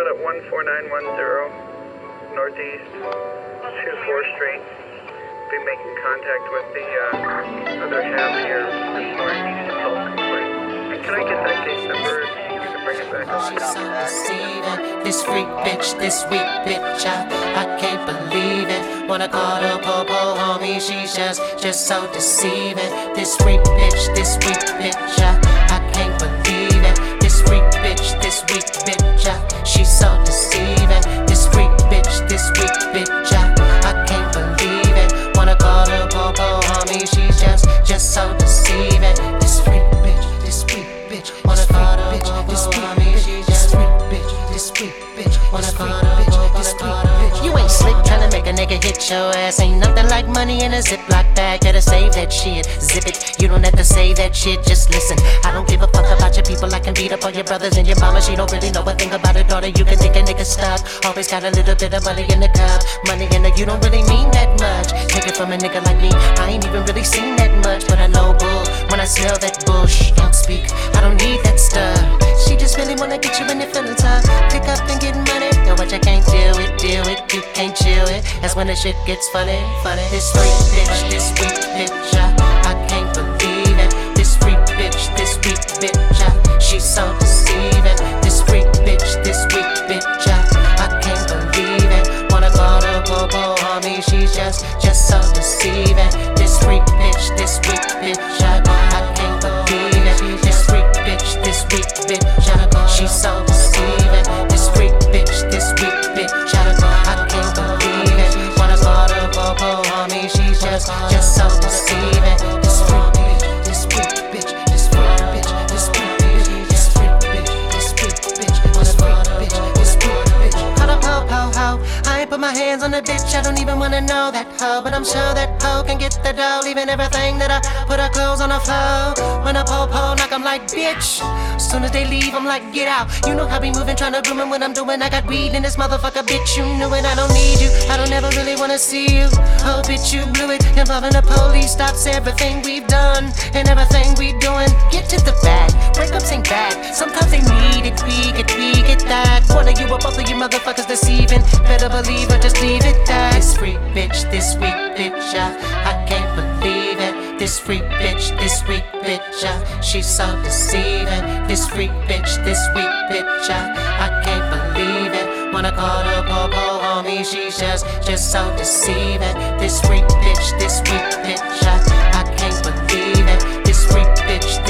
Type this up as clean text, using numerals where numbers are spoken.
at 14910 Northeast 24th Street. Be making contact with the other half here this morning. And can I get that case number? You can bring it back up. She's so deceiving. This freak bitch, this weak bitch, I can't believe it. Wanna call her po-po homie, she's just so deceiving. This freak bitch, this weak bitch, I can't believe it. This freak bitch, this weak bitch, she's so deceiving. This freak bitch, this weak bitch, I can't believe it. Wanna call her po-po homie, she's just so deceiving. This freak bitch, this weak bitch, wanna call her po-po homie, she's just freak bitch, this weak bitch, wanna call her po-po, this weak bitch. You ain't slick tryna make a nigga hit your ass. Ain't nothing like money in a Ziploc bag. Gotta save that shit, zip it. You don't have to say that shit, just listen. I don't give a fuck about your people. I can beat up on your brothers and your mama. She don't really know a thing about her daughter. You can think a nigga stuck. Always got a little bit of money in the cup. Money in the, you don't really mean that much. Take it from a nigga like me. I ain't even really seen that much, but I know bull. When I smell that bush, don't speak. I don't need that stuff. She just really wanna get you when you're feeling tough. Pick up and get money. Know what you can't do it. You can't chill it. That's when the shit gets funny. This freak bitch, this weak bitch, I can't believe it. This freak bitch, this weak bitch, she's so deceiving. This freak bitch, this weak bitch, I can't believe it. Wanna call her po-po homie, she's just so deceiving. This freak bitch, this weak bitch, I can't believe it. This freak bitch, this weak bitch, she's so deceiving. This freak bitch, this weak bitch, I can't believe it. Wanna call her po-po homie, she's just so deceiving. This freak bitch, this weak bitch, this freak bitch, this weak bitch, this freak bitch, this weak bitch, this freak bitch, this weak bitch. Call her po-po-ho, I ain't put my hands on the bitch, I don't even wanna know that hoe, but I'm sure that hoe can get the dough, leaving everything that I put her clothes on the floor. When a po-po knock, I'm like, bitch. Soon as they leave, I'm like, get out. You know how we moving, tryna groom 'em when I'm doing. I got weed in this motherfucker, bitch. You knew it, I don't need you. I don't ever really wanna see you. Oh, bitch, you blew it. Involving the police stops everything we've done and everything we doing. Get to the bag. Breakups ain't bad. Sometimes they need it. We get that. One of you or both of you motherfuckers deceiving. Better believe or just leave it that. This freak bitch, this weak bitch, I can't believe it. This freak bitch, this weak bitch, she's so deceiving. This freak bitch, this weak bitch, I can't believe it. Wanna call her po-po homie, she's just so deceiving. This freak bitch, this weak bitch, I can't believe it. This freak bitch,